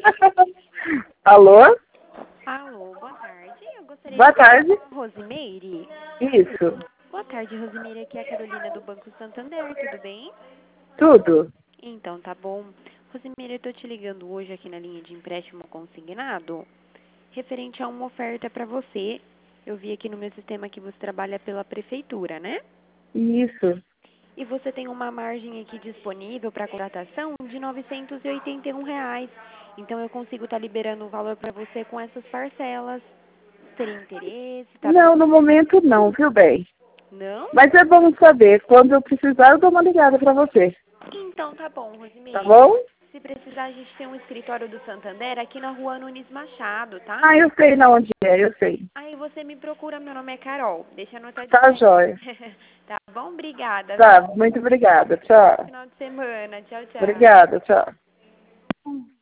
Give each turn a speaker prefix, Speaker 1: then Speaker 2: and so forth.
Speaker 1: Alô?
Speaker 2: Alô, boa tarde. Eu gostaria
Speaker 1: Boa
Speaker 2: de falar
Speaker 1: tarde.
Speaker 2: com a Rosimeire.
Speaker 1: Isso.
Speaker 2: Boa tarde, Rosimeire. Aqui é a Carolina do Banco Santander, tudo bem?
Speaker 1: Tudo.
Speaker 2: Então, tá bom. Rosimeire, eu tô te ligando hoje aqui na linha de empréstimo consignado, referente a uma oferta para você. Eu vi aqui no meu sistema que você trabalha pela prefeitura, né?
Speaker 1: Isso.
Speaker 2: E você tem uma margem aqui disponível para contratação de R$ 981. Então, eu consigo estar liberando o valor para você com essas parcelas. Teria interesse? Tá
Speaker 1: Não, no
Speaker 2: precisando?
Speaker 1: momento não, viu bem?
Speaker 2: Não?
Speaker 1: Mas é bom saber. Quando eu precisar, eu dou uma ligada pra você.
Speaker 2: Então, tá bom,
Speaker 1: Tá
Speaker 2: Rosimeire.
Speaker 1: bom?
Speaker 2: Se precisar, a gente tem um escritório do Santander aqui na rua Nunes Machado, tá?
Speaker 1: Ah, eu sei na onde é, eu sei.
Speaker 2: Aí você me procura, meu nome é Carol. Deixa anotadinho
Speaker 1: Tá,
Speaker 2: aí.
Speaker 1: jóia.
Speaker 2: Tá bom? Obrigada, viu?
Speaker 1: Tá, muito obrigada. Tchau.
Speaker 2: Final de semana. Tchau, tchau.
Speaker 1: Obrigada, tchau.